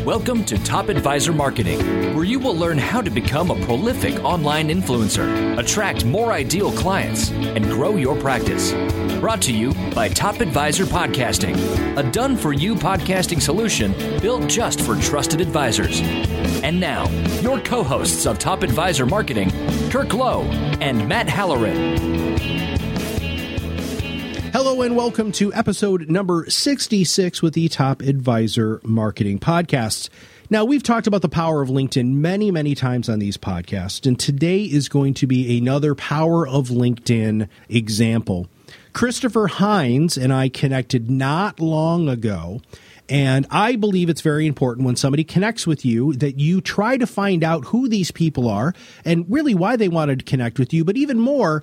Welcome to Top Advisor Marketing, where you will learn how to become a prolific online influencer, attract more ideal clients, and grow your practice. Brought to you by Top Advisor Podcasting, a done-for-you podcasting solution built just for trusted advisors. And now, your co-hosts of Top Advisor Marketing, Kirk Lowe and Matt Halloran. Hello and welcome to episode number 66 with the Top Advisor Marketing Podcasts. Now, we've talked about the power of LinkedIn many times on these podcasts, and today is going to be another power of LinkedIn example. Christopher Hines and I connected not long ago, and I believe it's very important when somebody connects with you that you try to find out who these people are and really why they wanted to connect with you, but even more,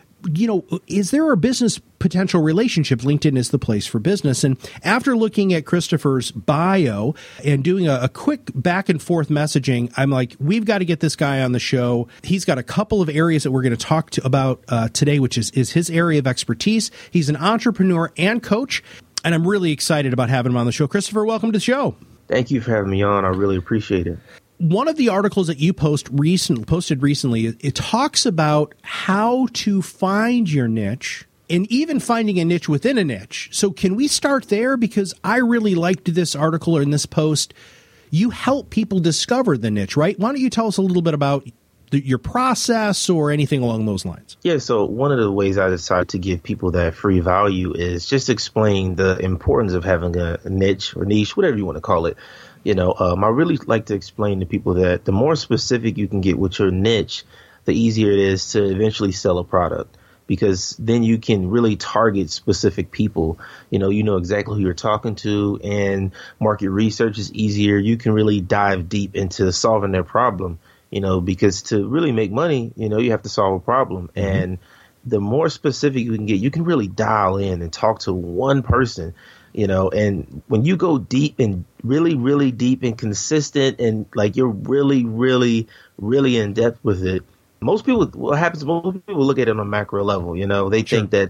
is there a business potential relationship? LinkedIn is the place for business. And after looking at Christopher's bio and doing a quick back and forth messaging, I'm like, we've got to get this guy on the show. He's got a couple of areas that we're going to talk about today, which is his area of expertise. He's an entrepreneur and coach, and I'm really excited about having him on the show. Christopher, welcome to the show. Thank you for having me on. I really appreciate it. One of the articles that you posted recently, it talks about how to find your niche and even finding a niche within a niche. So can we start there? Because I really liked this article or in this post. You help people discover the niche, right? Why don't you tell us a little bit about your process or anything along those lines? Yeah, so one of the ways I decided to give people that free value is just explain the importance of having a niche or niche, whatever you want to call it. I really like to explain to people that the more specific you can get with your niche, the easier it is to eventually sell a product, because then you can really target specific people. You know exactly who you're talking to, and market research is easier. You can really dive deep into solving their problem, because to really make money, you have to solve a problem. Mm-hmm. And the more specific you can get, you can really dial in and talk to one person. And when you go deep and really deep and consistent and like you're really in depth with it, most people look at it on a macro level. They think that,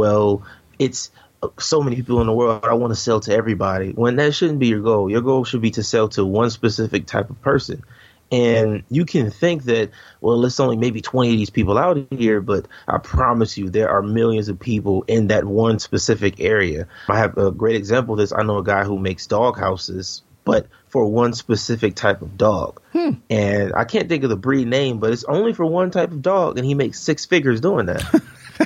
it's so many people in the world, I want to sell to everybody, when that shouldn't be your goal. Your goal should be to sell to one specific type of person. And you can think that, there's only maybe 20 of these people out here, but I promise you there are millions of people in that one specific area. I have a great example of this. I know a guy who makes dog houses, but for one specific type of dog. And I can't think of the breed name, but it's only for one type of dog, and he makes six figures doing that.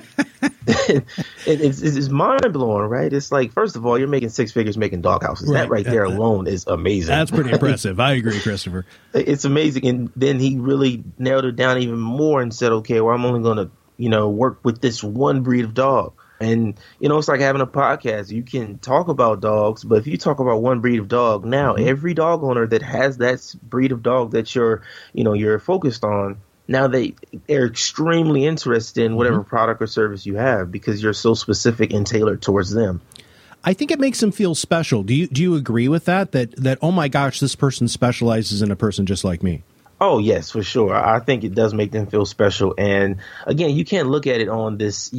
It's mind blowing, right? It's like, first of all, you're making six figures making dog houses. Right. That right there alone is amazing. That's pretty impressive. I agree, Christopher. It's amazing. And then he really narrowed it down even more and said, okay, I'm only going to, work with this one breed of dog. And, it's like having a podcast. You can talk about dogs, but if you talk about one breed of dog, now every dog owner that has that breed of dog that you're focused on, now they're extremely interested in whatever product or service you have, because you're so specific and tailored towards them. I think it makes them feel special. Do you agree with that? That oh my gosh, this person specializes in a person just like me? Oh, yes, for sure. I think it does make them feel special. And again, you can't look at it on this,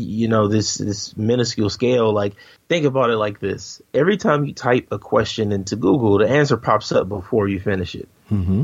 this minuscule scale. Like, think about it like this. Every time you type a question into Google, the answer pops up before you finish it. Mm-hmm.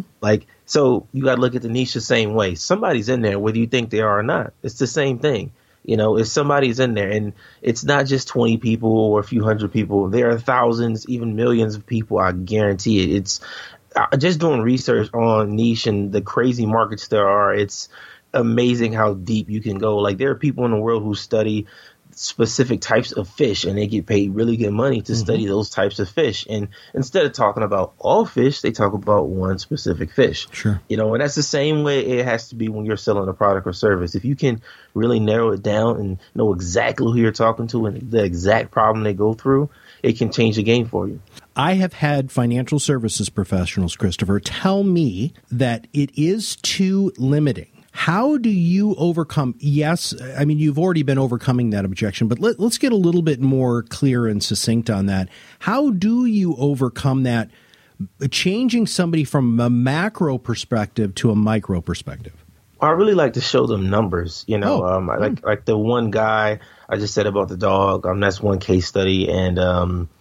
So you got to look at the niche the same way. Somebody's in there, whether you think they are or not. It's the same thing. If somebody's in there, and it's not just 20 people or a few hundred people, there are thousands, even millions of people. I guarantee it. It's just doing research on niche and the crazy markets there are. It's amazing how deep you can go. Like, there are people in the world who study specific types of fish, and they get paid really good money to study those types of fish. And instead of talking about all fish, they talk about one specific fish. Sure. And that's the same way it has to be when you're selling a product or service. If you can really narrow it down and know exactly who you're talking to and the exact problem they go through, it can change the game for you. I have had financial services professionals, Christopher, tell me that it is too limiting. How do you overcome? Yes, I mean, you've already been overcoming that objection, but let's get a little bit more clear and succinct on that. How do you overcome that, changing somebody from a macro perspective to a micro perspective? I really like to show them numbers, like the one guy I just said about the dog. That's one case study, and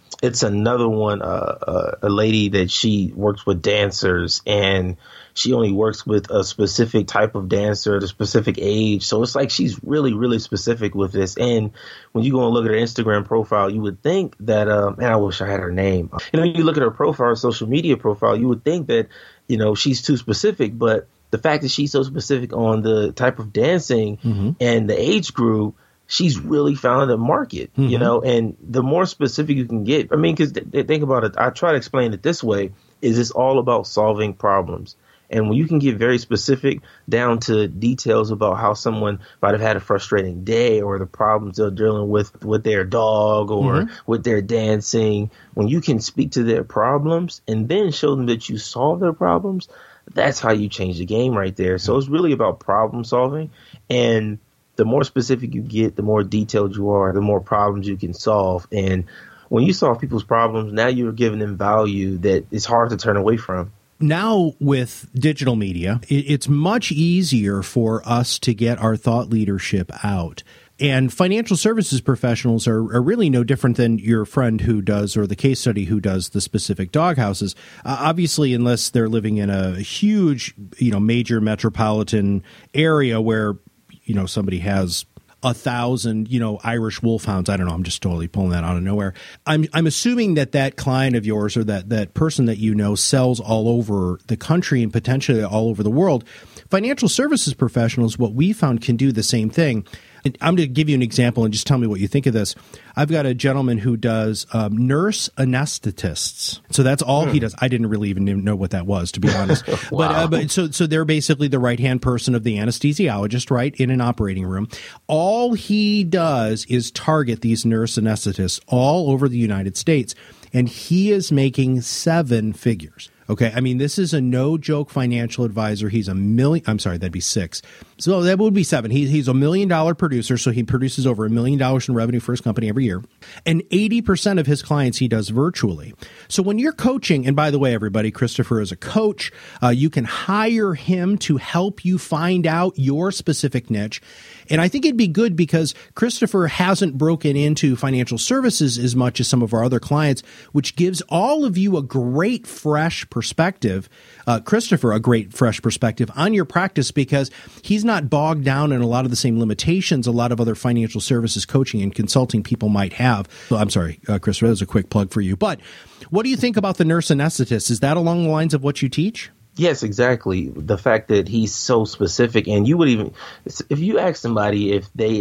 It's another one, a lady that she works with dancers, and she only works with a specific type of dancer at a specific age. So it's like she's really, really specific with this. And when you go and look at her Instagram profile, you would think that, man, I wish I had her name. You look at her profile, her social media profile, you would think that, she's too specific. But the fact that she's so specific on the type of dancing and the age group, she's really found a market, and the more specific you can get, because think about it, I try to explain it this way, is it's all about solving problems. And when you can get very specific down to details about how someone might have had a frustrating day or the problems they're dealing with their dog or with their dancing, when you can speak to their problems and then show them that you solve their problems, that's how you change the game right there. So it's really about problem solving. And the more specific you get, the more detailed you are, the more problems you can solve. And when you solve people's problems, now you're giving them value that is hard to turn away from. Now with digital media, it's much easier for us to get our thought leadership out. And financial services professionals are really no different than your friend who does, or the case study who does the specific dog houses. Obviously, unless they're living in a huge, major metropolitan area where, somebody has 1,000, Irish wolfhounds. I don't know. I'm just totally pulling that out of nowhere. I'm assuming that client of yours or that person that sells all over the country and potentially all over the world. Financial services professionals, what we found, can do the same thing. I'm going to give you an example and just tell me what you think of this. I've got a gentleman who does nurse anesthetists. So that's all he does. I didn't really even know what that was, to be honest. Wow. But so they're basically the right-hand person of the anesthesiologist, right, in an operating room. All he does is target these nurse anesthetists all over the United States, and he is making 7 figures. Okay, this is a no-joke financial advisor. He's that'd be 6. So that would be 7. He's $1 million producer, so he produces over $1 million in revenue for his company every year. And 80% of his clients he does virtually. So when you're coaching, and by the way, everybody, Christopher is a coach. You can hire him to help you find out your specific niche. And I think it'd be good because Christopher hasn't broken into financial services as much as some of our other clients, which gives all of you a great fresh perspective, Christopher, a great fresh perspective on your practice, because he's not bogged down in a lot of the same limitations a lot of other financial services coaching and consulting people might have. So I'm sorry, Christopher, that was a quick plug for you. But what do you think about the nurse anesthetist? Is that along the lines of what you teach? Yes, exactly. The fact that he's so specific, and you would even, if you ask somebody if they,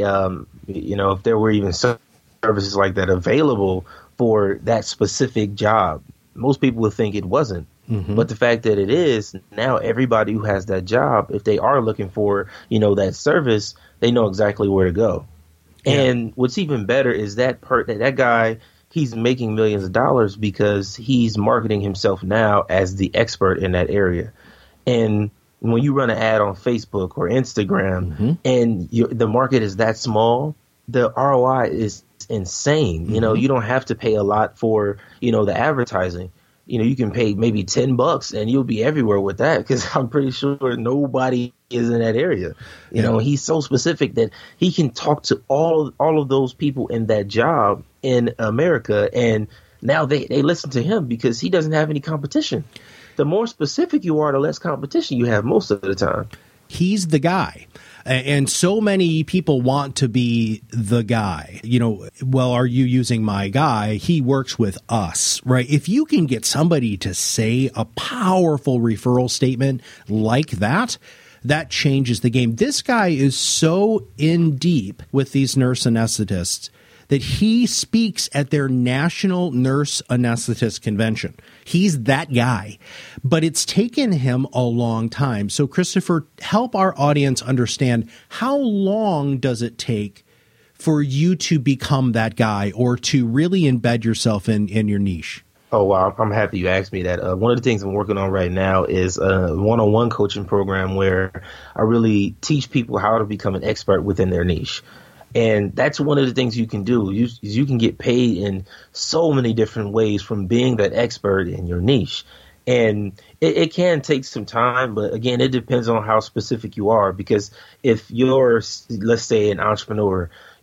if there were even services like that available for that specific job, most people would think it wasn't. But the fact that it is, now everybody who has that job, if they are looking for, that service, they know exactly where to go. Yeah. And what's even better is that guy, he's making millions of dollars because he's marketing himself now as the expert in that area. And when you run an ad on Facebook or Instagram and the market is that small, the ROI is insane. You don't have to pay a lot for, the advertising. You can pay maybe $10 and you'll be everywhere with that, because I'm pretty sure nobody is in that area. He's so specific that he can talk to all of those people in that job in America, and now they listen to him because he doesn't have any competition. The more specific you are, the less competition you have most of the time. He's the guy. And so many people want to be the guy. Well, are you using my guy? He works with us, right? If you can get somebody to say a powerful referral statement like that, that changes the game. This guy is so in deep with these nurse anesthetists that he speaks at their National Nurse Anesthetist Convention. He's that guy. But it's taken him a long time. So, Christopher, help our audience understand, how long does it take for you to become that guy or to really embed yourself in your niche? Oh, wow. I'm happy you asked me that. One of the things I'm working on right now is a one-on-one coaching program where I really teach people how to become an expert within their niche. And that's one of the things you can do. You can get paid in so many different ways from being that expert in your niche. And it can take some time, but again, it depends on how specific you are. Because if you're, let's say, an entrepreneur,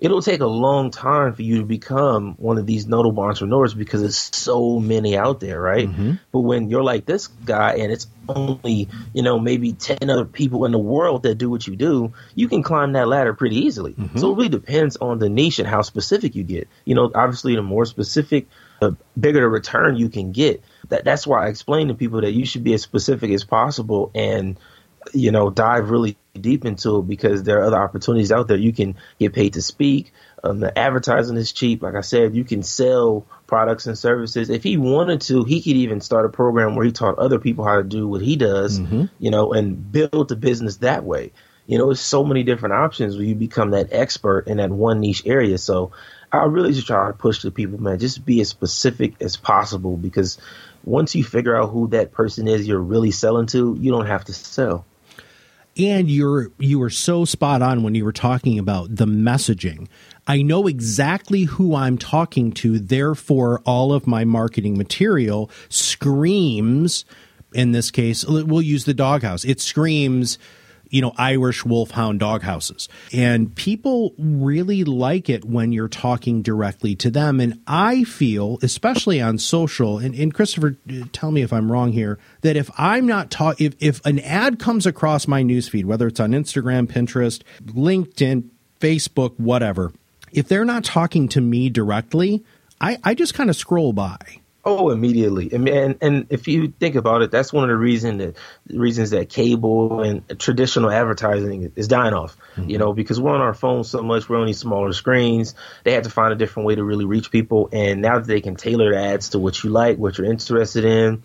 it'll take a long time for you to become one of these notable entrepreneurs because there's so many out there, right? But when you're like this guy and it's only, maybe 10 other people in the world that do what you do, you can climb that ladder pretty easily. So it really depends on the niche and how specific you get. Obviously the more specific, the bigger the return you can get. That's why I explain to people that you should be as specific as possible and dive really deep into it, because there are other opportunities out there. You can get paid to speak. The advertising is cheap. Like I said, you can sell products and services. If he wanted to, he could even start a program where he taught other people how to do what he does, and build the business that way. There's so many different options where you become that expert in that one niche area. So I really just try to push the people, man, just be as specific as possible, because once you figure out who that person is you're really selling to, you don't have to sell. And you were so spot on when you were talking about the messaging. I know exactly who I'm talking to, therefore all of my marketing material screams, in this case, we'll use the doghouse. It screams, Irish Wolfhound dog houses. And people really like it when you're talking directly to them. And I feel, especially on social, and Christopher, tell me if I'm wrong here, that if I'm not if an ad comes across my newsfeed, whether it's on Instagram, Pinterest, LinkedIn, Facebook, whatever, if they're not talking to me directly, I just kind of scroll by. Oh, immediately. And if you think about it, that's one of the reasons that cable and traditional advertising is dying off, because we're on our phones so much, we're on these smaller screens. They had to find a different way to really reach people. And now that they can tailor the ads to what you like, what you're interested in,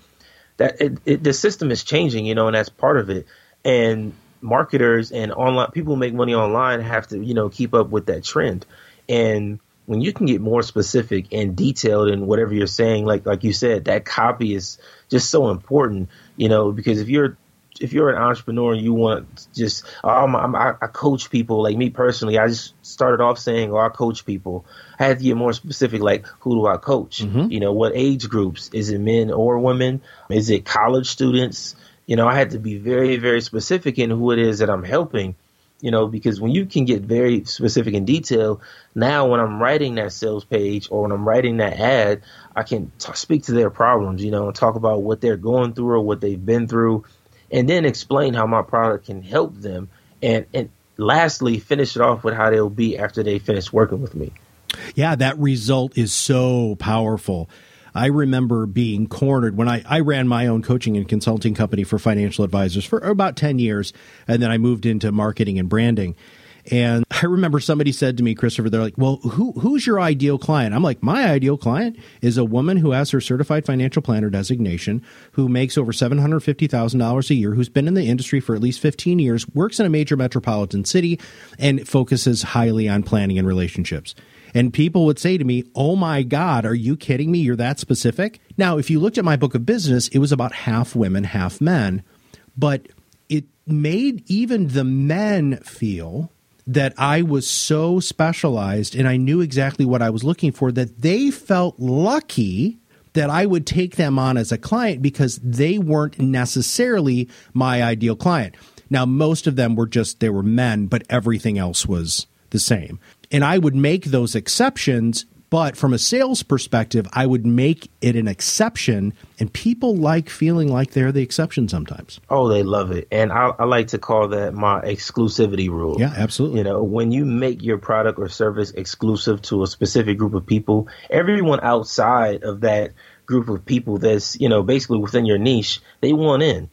the system is changing, and that's part of it. And marketers and online people who make money online have to, keep up with that trend. And when you can get more specific and detailed in whatever you're saying, like you said, that copy is just so important, because if you're an entrepreneur and you want just, I coach people, like me personally, I just started off saying, I coach people. I had to get more specific, like, who do I coach? What age groups? Is it men or women? Is it college students? I had to be very, very specific in who it is that I'm helping. Because when you can get very specific in detail, now when I'm writing that sales page or when I'm writing that ad, I can speak to their problems, and talk about what they're going through or what they've been through, and then explain how my product can help them. And lastly, finish it off with how they'll be after they finish working with me. Yeah, that result is so powerful. I remember being cornered when I ran my own coaching and consulting company for financial advisors for about 10 years. And then I moved into marketing and branding. And I remember somebody said to me, Christopher, they're like, well, who's your ideal client? I'm like, my ideal client is a woman who has her certified financial planner designation, who makes over $750,000 a year, who's been in the industry for at least 15 years, works in a major metropolitan city, and focuses highly on planning and relationships. And people would say to me, oh my God, are you kidding me? You're that specific? Now, if you looked at my book of business, it was about half women, half men. But it made even the men feel that I was so specialized and I knew exactly what I was looking for, that they felt lucky that I would take them on as a client because they weren't necessarily my ideal client. Now, most of them were they were men, but everything else was the same. And I would make those exceptions, but from a sales perspective, I would make it an exception, and people like feeling like they're the exception sometimes. Oh, they love it. And I like to call that my exclusivity rule. Yeah, absolutely. When you make your product or service exclusive to a specific group of people, everyone outside of that group of people that's, basically within your niche, they want in.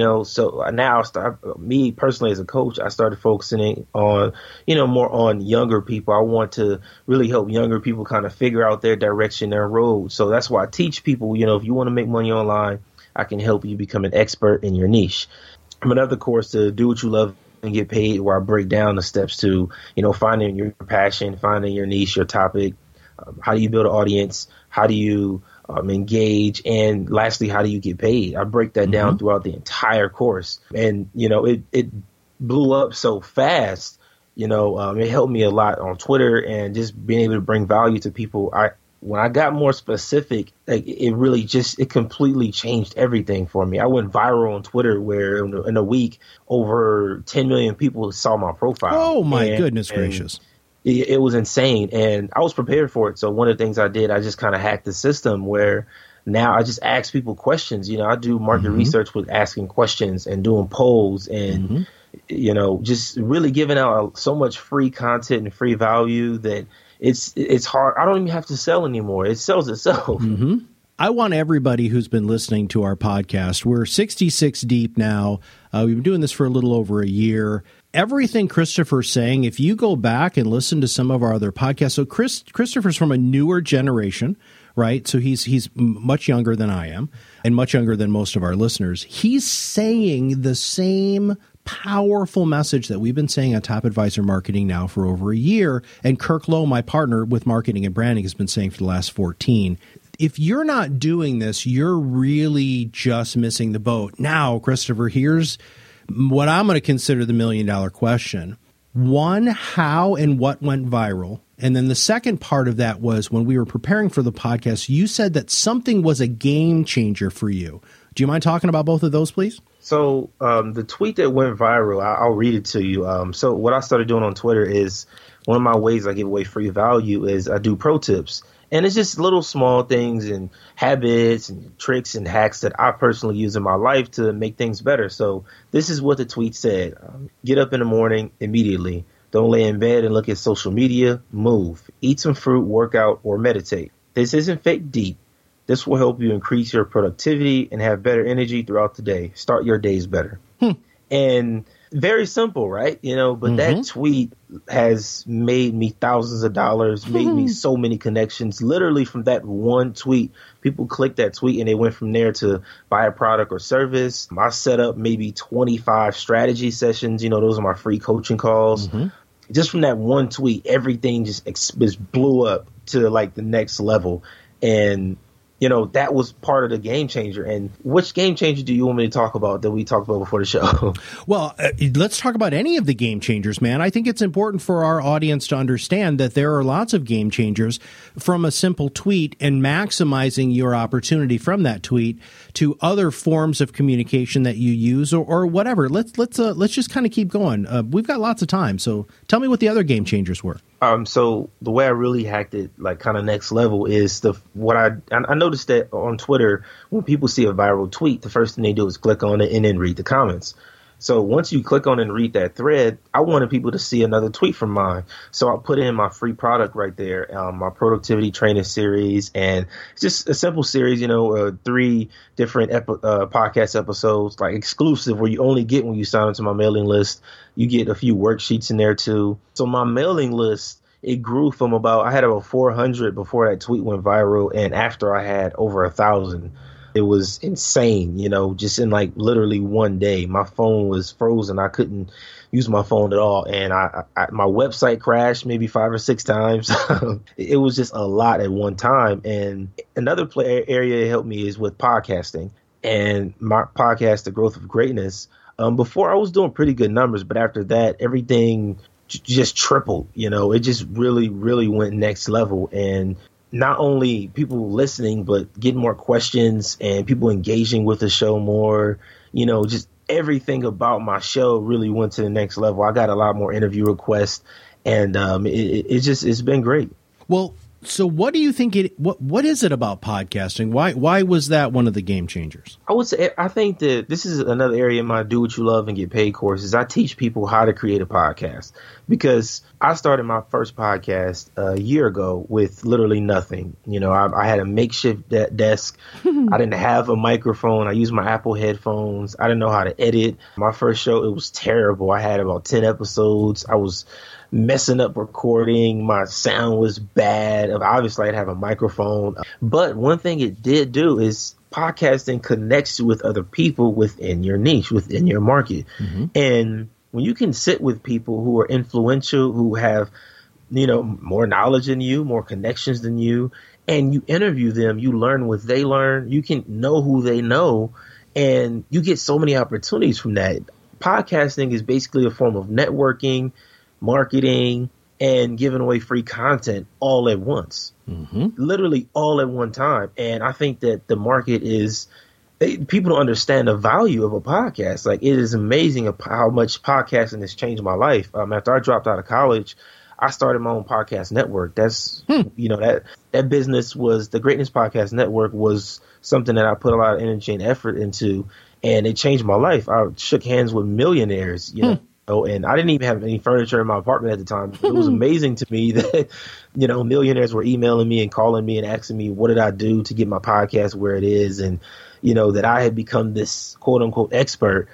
So now me personally as a coach, I started focusing on, more on younger people. I want to really help younger people kind of figure out their direction, their road. So that's why I teach people, if you want to make money online, I can help you become an expert in your niche. Another course, to do what you love and get paid, where I break down the steps to, finding your passion, finding your niche, your topic. How do you build an audience? How do you engage? And lastly, how do you get paid? I break that down throughout the entire course. And, it blew up so fast. It helped me a lot on Twitter and just being able to bring value to people. When I got more specific, it really it completely changed everything for me. I went viral on Twitter, where in a week, over 10 million people saw my profile. Oh, my goodness gracious. it was insane, and I was prepared for it. So one of the things I did, I just kind of hacked the system where now I just ask people questions. I do market research with asking questions and doing polls and, just really giving out so much free content and free value that it's hard. I don't even have to sell anymore. It sells itself. I want everybody who's been listening to our podcast, we're 66 deep now. We've been doing this for a little over a year. Everything Christopher's saying, if you go back and listen to some of our other podcasts, so Christopher's from a newer generation, right? So he's much younger than I am and much younger than most of our listeners. He's saying the same powerful message that we've been saying on Top Advisor Marketing now for over a year. And Kirk Lowe, my partner with marketing and branding, has been saying for the last 14. If you're not doing this, you're really just missing the boat. Now, Christopher, here's what I'm going to consider the $1 million question. One, how and what went viral? And then the second part of that was when we were preparing for the podcast, you said that something was a game changer for you. Do you mind talking about both of those, please? So the tweet that went viral, I'll read it to you. So what I started doing on Twitter is one of my ways I give away free value is I do pro tips. And it's just little small things and habits and tricks and hacks that I personally use in my life to make things better. So this is what the tweet said. Get up in the morning immediately. Don't lay in bed and look at social media. Move. Eat some fruit, work out, or meditate. This isn't fake deep. This will help you increase your productivity and have better energy throughout the day. Start your days better. And very simple, right? But that tweet has made me thousands of dollars, made me so many connections. Literally from that one tweet, people clicked that tweet and they went from there to buy a product or service. I set up maybe 25 strategy sessions. Those are my free coaching calls. Just from that one tweet, everything just blew up to like the next level. And that was part of the game changer. And which game changer do you want me to talk about that we talked about before the show? Well, let's talk about any of the game changers, man. I think it's important for our audience to understand that there are lots of game changers from a simple tweet and maximizing your opportunity from that tweet to other forms of communication that you use or whatever. Let's just kind of keep going. We've got lots of time. So tell me what the other game changers were. So the way I really hacked it, like kind of next level, is I noticed that on Twitter, when people see a viral tweet, the first thing they do is click on it and then read the comments. So once you click on and read that thread, I wanted people to see another tweet from mine. So I put in my free product right there, my productivity training series, and it's just a simple series, 3 different podcast episodes, like exclusive, where you only get when you sign up to my mailing list. You get a few worksheets in there too. So my mailing list, it grew from I had about 400 before that tweet went viral, and after I had over 1,000. It was insane, just in like literally one day. My phone was frozen. I couldn't use my phone at all. And my website crashed maybe 5 or 6 times. It was just a lot at one time. And another area that helped me is with podcasting. And my podcast, The Growth of Greatness, before I was doing pretty good numbers, but after that, everything just tripled. It just really, really went next level. And not only people listening, but getting more questions and people engaging with the show more, just everything about my show really went to the next level. I got a lot more interview requests, and it's been great. Well, so what do you think what is it about podcasting? Why was that one of the game changers? I think that this is another area in my Do What You Love and Get Paid courses. I teach people how to create a podcast, because I started my first podcast a year ago with literally nothing. I had a makeshift desk. I didn't have a microphone. I used my Apple headphones. I didn't know how to edit. My first show, it was terrible. I had about 10 episodes. I was messing up recording. My sound was bad. Obviously, I'd have a microphone. But one thing it did do is podcasting connects you with other people within your niche, within your market. And when you can sit with people who are influential, who have, more knowledge than you, more connections than you, and you interview them, you learn what they learn, you can know who they know, and you get so many opportunities from that. Podcasting is basically a form of networking, marketing, and giving away free content all at once, literally all at one time. And I think that the market people don't understand the value of a podcast. Like, it is amazing how much podcasting has changed my life. After I dropped out of college, I started my own podcast network. That's, that business was the Greatness Podcast Network was something that I put a lot of energy and effort into, and it changed my life. I shook hands with millionaires, you know, and I didn't even have any furniture in my apartment at the time. It was amazing to me that, millionaires were emailing me and calling me and asking me, what did I do to get my podcast where it is? And, that I had become this quote unquote expert.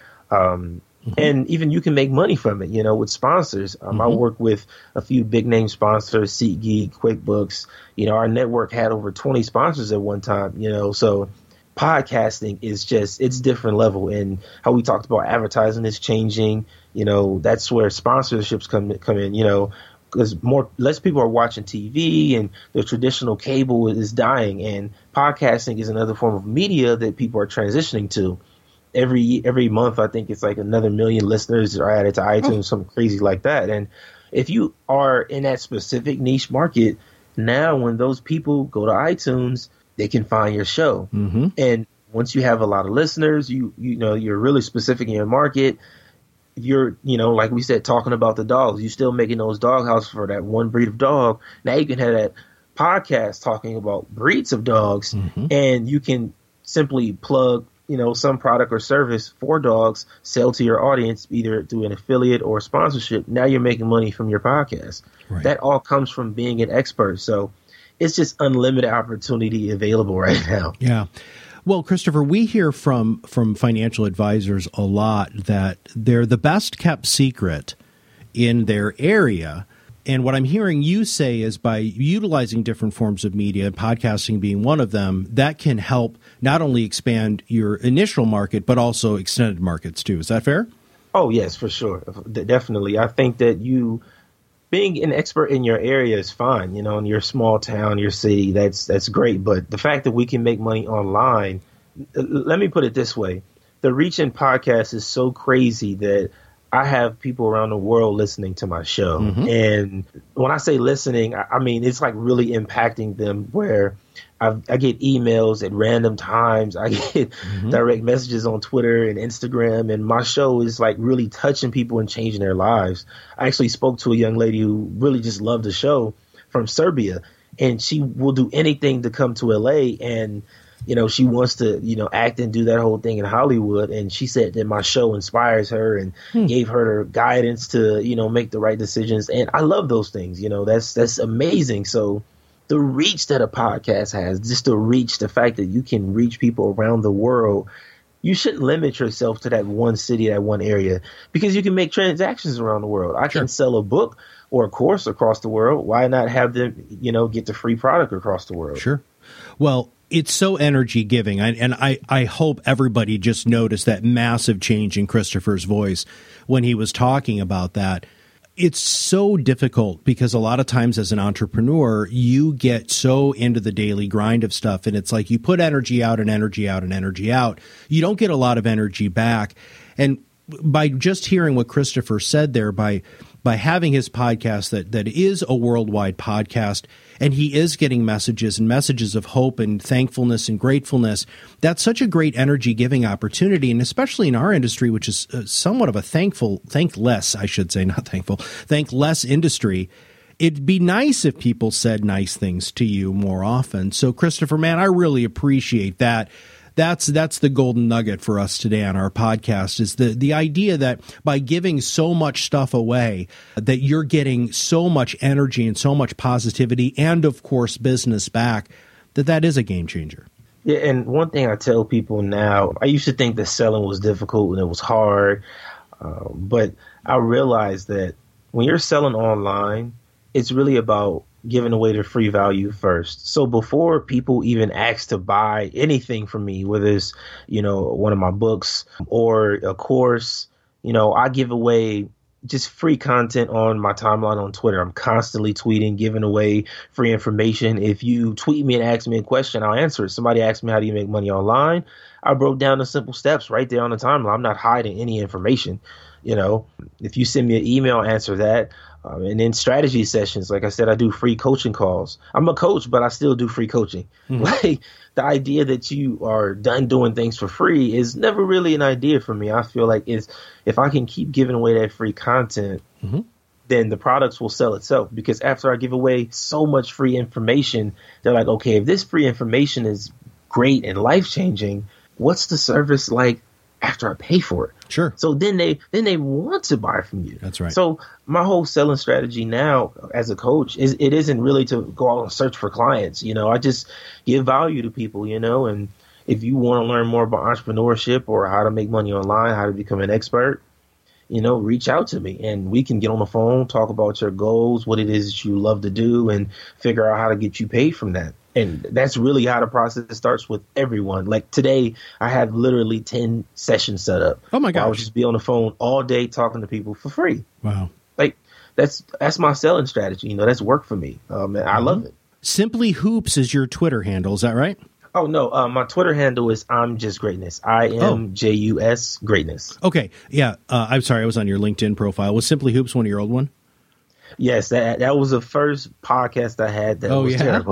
And even you can make money from it, with sponsors. I work with a few big name sponsors, SeatGeek, QuickBooks. Our network had over 20 sponsors at one time, so podcasting is it's different level. And how we talked about advertising is changing. That's where sponsorships come in, because less people are watching TV and the traditional cable is dying. And podcasting is another form of media that people are transitioning to. Every month, I think it's like another million listeners are added to iTunes, something crazy like that. And if you are in that specific niche market, now when those people go to iTunes, they can find your show. And once you have a lot of listeners, you're really specific in your market. You're, like we said, talking about the dogs, you're still making those dog houses for that one breed of dog. Now you can have that podcast talking about breeds of dogs, and you can simply plug some product or service for dogs, sell to your audience, either through an affiliate or sponsorship. Now you're making money from your podcast. Right. That all comes from being an expert. So it's just unlimited opportunity available right now. Yeah. Well, Christopher, we hear from financial advisors a lot that they're the best kept secret in their area. And what I'm hearing you say is by utilizing different forms of media, podcasting being one of them, that can help not only expand your initial market, but also extended markets too. Is that fair? Oh, yes, for sure. Definitely. I think that being an expert in your area is fine, in your small town, your city, that's great. But the fact that we can make money online, let me put it this way. The reach in podcasts is so crazy that I have people around the world listening to my show. And when I say listening, I mean, it's like really impacting them where I get emails at random times. I get direct messages on Twitter and Instagram, and my show is like really touching people and changing their lives. I actually spoke to a young lady who really just loved the show from Serbia, and she will do anything to come to LA, and she wants to, act and do that whole thing in Hollywood. And she said that my show inspires her and gave her the guidance to, make the right decisions. And I love those things. That's amazing. So the reach that a podcast has, just to reach the fact that you can reach people around the world, you shouldn't limit yourself to that one city, that one area, because you can make transactions around the world. I can sell a book or a course across the world. Why not have them, get the free product across the world? Sure. Well, it's so energy giving. And I hope everybody just noticed that massive change in Christopher's voice when he was talking about that. It's so difficult because a lot of times as an entrepreneur, you get so into the daily grind of stuff. And it's like you put energy out and energy out and energy out. You don't get a lot of energy back. And by just hearing what Christopher said there, by having his podcast that is a worldwide podcast, and he is getting messages of hope and thankfulness and gratefulness, that's such a great energy-giving opportunity, and especially in our industry, which is somewhat of a thankless industry. It'd be nice if people said nice things to you more often. So, Christopher, man, I really appreciate that. That's the golden nugget for us today on our podcast, is the idea that by giving so much stuff away, that you're getting so much energy and so much positivity and, of course, business back, that is a game changer. Yeah, and one thing I tell people now, I used to think that selling was difficult and it was hard, but I realized that when you're selling online, it's really about giving away the free value first. So before people even ask to buy anything from me, whether it's, one of my books or a course, I give away just free content on my timeline on Twitter. I'm constantly tweeting, giving away free information. If you tweet me and ask me a question, I'll answer it. Somebody asked me, how do you make money online? I broke down the simple steps right there on the timeline. I'm not hiding any information. If you send me an email, I'll answer that. And then strategy sessions, like I said, I do free coaching calls. I'm a coach, but I still do free coaching. Like the idea that you are done doing things for free is never really an idea for me. I feel like if I can keep giving away that free content, then the products will sell itself. Because after I give away so much free information, they're like, okay, if this free information is great and life-changing, what's the service like after I pay for it? Sure. So then they want to buy from you. That's right. So my whole selling strategy now as a coach it isn't really to go out and search for clients. I just give value to people, and if you want to learn more about entrepreneurship or how to make money online, how to become an expert, reach out to me and we can get on the phone, talk about your goals, what it is that you love to do, and figure out how to get you paid from that. And that's really how the process starts with everyone. Like today, I have literally 10 sessions set up. Oh my gosh. I would just be on the phone all day talking to people for free. Wow. Like that's my selling strategy. That's worked for me. I love it. Simply Hoops is your Twitter handle. Is that right? Oh, no. My Twitter handle is I'm Just Greatness. IMJUS Greatness. Okay. Yeah. I'm sorry. I was on your LinkedIn profile. Was Simply Hoops one of your old one? Yes. That was the first podcast I had that was terrible.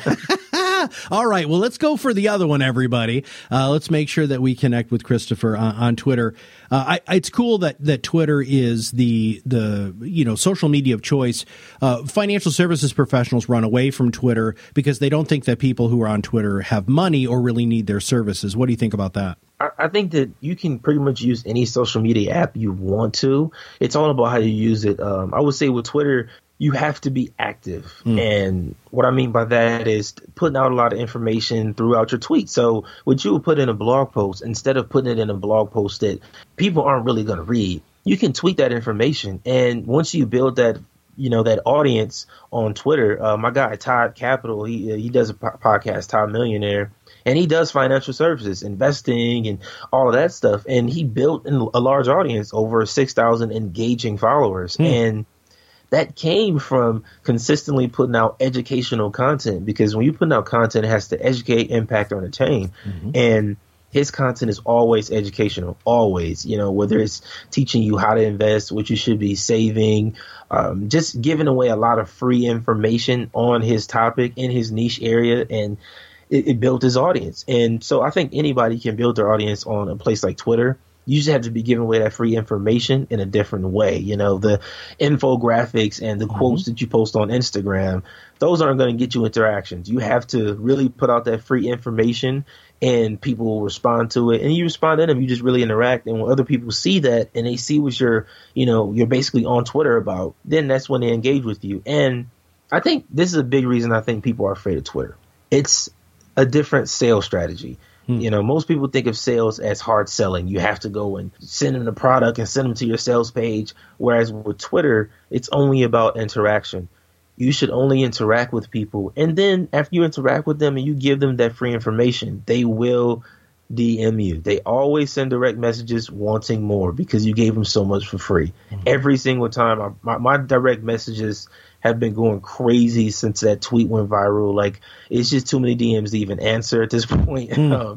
All right. Well, let's go for the other one, everybody. Let's make sure that we connect with Christopher on Twitter. It's cool that Twitter is the social media of choice. Financial services professionals run away from Twitter because they don't think that people who are on Twitter have money or really need their services. What do you think about that? I think that you can pretty much use any social media app you want to. It's all about how you use it. I would say with Twitter, you have to be active. And what I mean by that is putting out a lot of information throughout your tweets. So what you would put in a blog post, instead of putting it in a blog post that people aren't really going to read, you can tweet that information. And once you build that, that audience on Twitter, my guy, Todd Capital, he does a podcast, Todd Millionaire. And he does financial services, investing, and all of that stuff. And he built a large audience, over 6,000 engaging followers. And that came from consistently putting out educational content, because when you put out content, it has to educate, impact, or entertain. And his content is always educational, always, whether it's teaching you how to invest, what you should be saving, just giving away a lot of free information on his topic in his niche area. And it built his audience. And so I think anybody can build their audience on a place like Twitter. You just have to be giving away that free information in a different way. The infographics and the quotes that you post on Instagram, those aren't going to get you interactions. You have to really put out that free information and people will respond to it. And you respond to them, you just really interact. And when other people see that and they see what you're basically on Twitter about, then that's when they engage with you. And I think this is a big reason I think people are afraid of Twitter. It's a different sales strategy. Most people think of sales as hard selling. You have to go and send them the product and send them to your sales page. Whereas with Twitter, it's only about interaction. You should only interact with people. And then after you interact with them and you give them that free information, they will DM you. They always send direct messages wanting more because you gave them so much for free. Every single time. My direct messages have been going crazy since that tweet went viral. Like, it's just too many DMs to even answer at this point.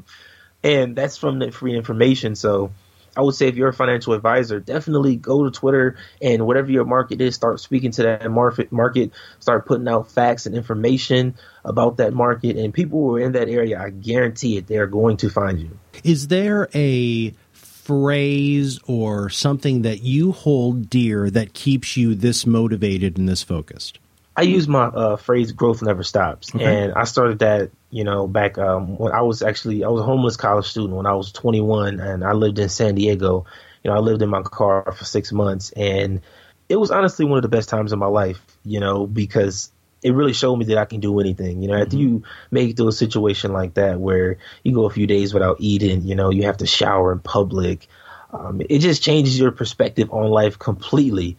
And that's from the free information. So I would say if you're a financial advisor, definitely go to Twitter and whatever your market is, start speaking to that market, start putting out facts and information about that market. And people who are in that area, I guarantee it, they're going to find you. Is there a phrase or something that you hold dear that keeps you this motivated and this focused? I use my phrase, growth never stops. Okay. And I started that, back when I was a homeless college student when I was 21 and I lived in San Diego. I lived in my car for 6 months, and it was honestly one of the best times of my life, because it really showed me that I can do anything. After you make it to a situation like that where you go a few days without eating, you have to shower in public. It just changes your perspective on life completely,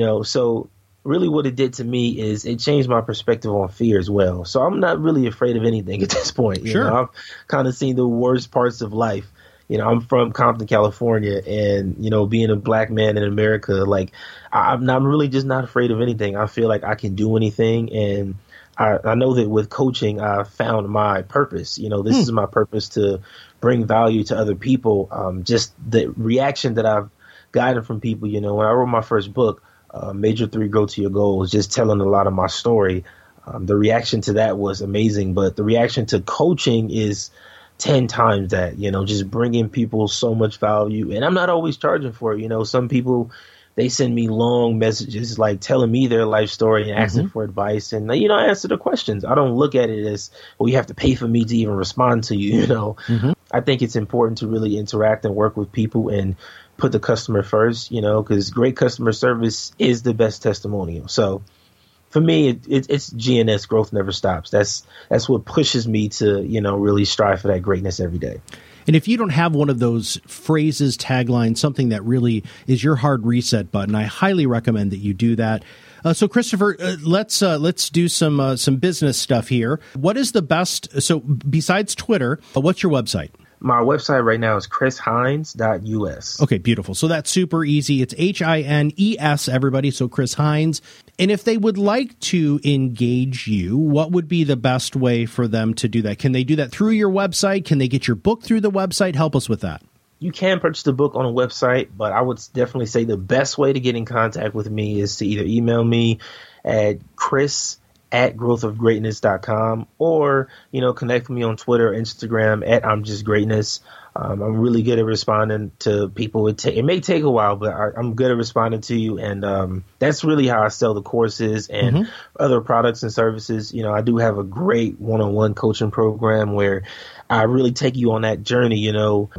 So really what it did to me is it changed my perspective on fear as well. So I'm not really afraid of anything at this point. Sure. I've kind of seen the worst parts of life. I'm from Compton, California, and, being a black man in America, like I'm really just not afraid of anything. I feel like I can do anything. And I know that with coaching, I found my purpose. This is my purpose, to bring value to other people. Just the reaction that I've gotten from people, when I wrote my first book, Major 3 Go to Your Goals, just telling a lot of my story. The reaction to that was amazing. But the reaction to coaching is 10 times that, just bringing people so much value. And I'm not always charging for it. Some people they send me long messages like telling me their life story and asking for advice. And, I answer the questions. I don't look at it as, well, you have to pay for me to even respond to you, I think it's important to really interact and work with people and put the customer first, because great customer service is the best testimonial. So for me, it's GNS, growth never stops. That's what pushes me to, really strive for that greatness every day. And if you don't have one of those phrases, taglines, something that really is your hard reset button, I highly recommend that you do that. So, Christopher, let's do some business stuff here. What is the best? So, besides Twitter, what's your website? My website right now is chrishines.us. Okay, beautiful. So that's super easy. It's Hines, everybody. So Chris Hines. And if they would like to engage you, what would be the best way for them to do that? Can they do that through your website? Can they get your book through the website? Help us with that. You can purchase the book on a website, but I would definitely say the best way to get in contact with me is to either email me at chris@growthofgreatness.com or, connect with me on Twitter, Instagram at I'm Just Greatness. I'm really good at responding to people. It may take a while, but I'm good at responding to you. And that's really how I sell the courses and other products and services. I do have a great one-on-one coaching program where I really take you on that journey,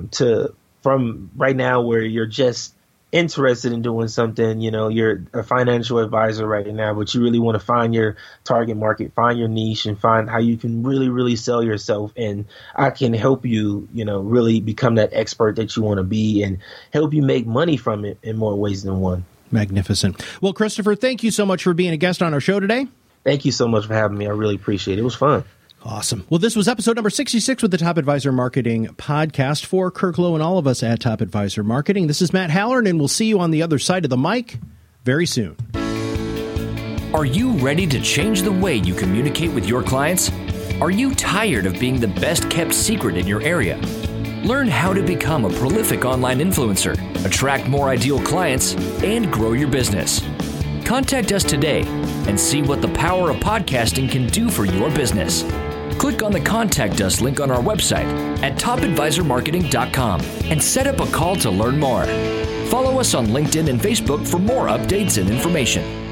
from right now where you're just interested in doing something, you're a financial advisor right now, but you really want to find your target market, find your niche, and find how you can really, really sell yourself. And I can help you, really become that expert that you want to be and help you make money from it in more ways than one. Magnificent. Well, Christopher, thank you so much for being a guest on our show today. Thank you so much for having me. I really appreciate it. It was fun. Awesome. Well, this was episode number 66 with the Top Advisor Marketing Podcast. For Kirk Lowe and all of us at Top Advisor Marketing, this is Matt Halloran, and we'll see you on the other side of the mic very soon. Are you ready to change the way you communicate with your clients? Are you tired of being the best-kept secret in your area? Learn how to become a prolific online influencer, attract more ideal clients, and grow your business. Contact us today and see what the power of podcasting can do for your business. Click on the Contact Us link on our website at topadvisormarketing.com and set up a call to learn more. Follow us on LinkedIn and Facebook for more updates and information.